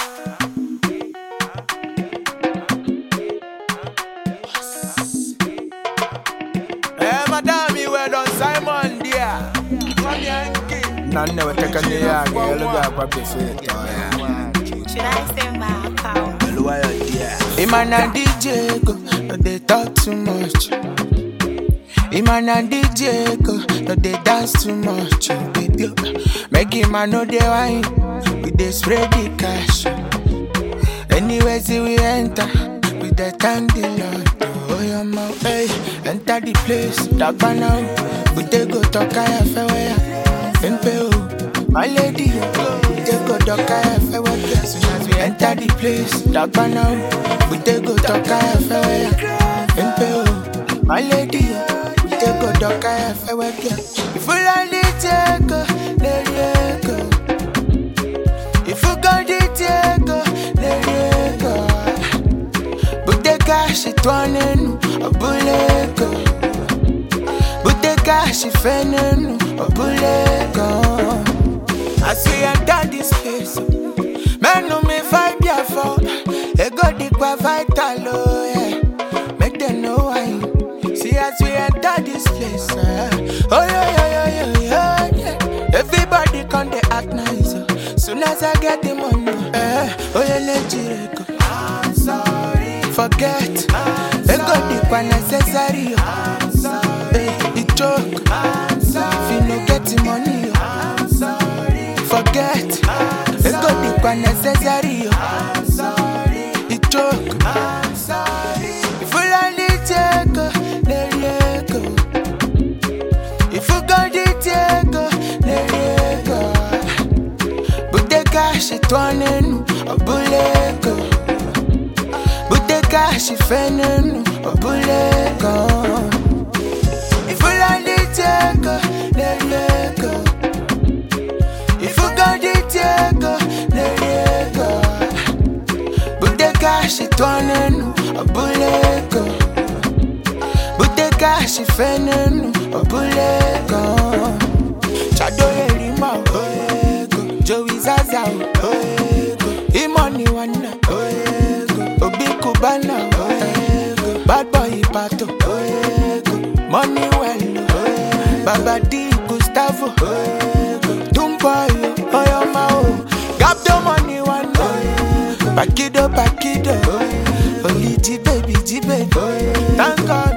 Madam, you were on Simon, dear. None never take a year, girl. Look at what they say. Should I say my account? Iman and DJ go, no they talk too much. Iman and DJ go, no they dance too much. Baby, make him man know they wine, we they spread the cash. Anywhere see we enter, we they thank the Lord. Oh your mouth, hey, enter the place, dark banana. We they go talk I fair, MPO, my lady. We they go talk I fair. Soon as we enter the place, dark banana. We they go talk I fair, MPO, my lady. We they go talk I fair. If you like the take, let it go. If you got the take, let it go. But the cash is turning a bullet go. But the cash is fending a bullet go. As we enter this place, man no me vibe ya for. They got the qua vital, oh yeah. Make them know why. See as we enter this place, oh yeah. Everybody come they act nice. Soon as I get the money, oh yeah, let you go. I'm sorry. Forget. They got the qua necessary. I'm sorry. It joke. I'm sorry. If you no get the money, I'm sorry. Forget. They got the qua necessary. I'm sorry. It joke. I'm sorry. If you like the take, let it go. If you got the take, let it go. But the cash is turning a bullet go. But the cash is fending a bullet go. If you like the take, let it go. If you got the take, let it go. But the cash is turning a bullet go. But the cash is fending a bullet go. Chado Yerima, Joey Zaza, Imani Wana, Obi Kubana, Bad Boy Pato, Money Well, Baba D Gustavo, Dumboy, Oyamao, Gap the money one, Pakido, Only G baby, thank God.